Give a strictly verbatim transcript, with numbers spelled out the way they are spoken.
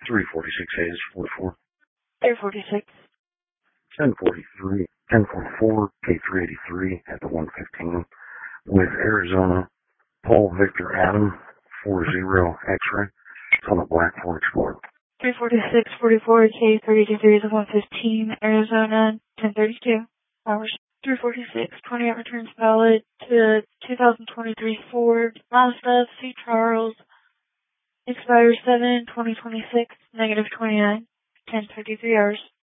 three forty-six A is forty-four. three forty-six. ten forty-three, ten forty-four, K three eighty-three at the one fifteen with Arizona, Paul Victor Adam, four zero X-ray. It's on the Black Ford Explorer. three forty-six, forty-four, K three eighty-three at the one fifteen, Arizona, ten thirty-two hours. three forty-six, twenty-eight returns valid to two thousand twenty-three Ford Mazda C. Charles. Expires seven twenty twenty-six, negative twenty-nine, ten thirty-three hours.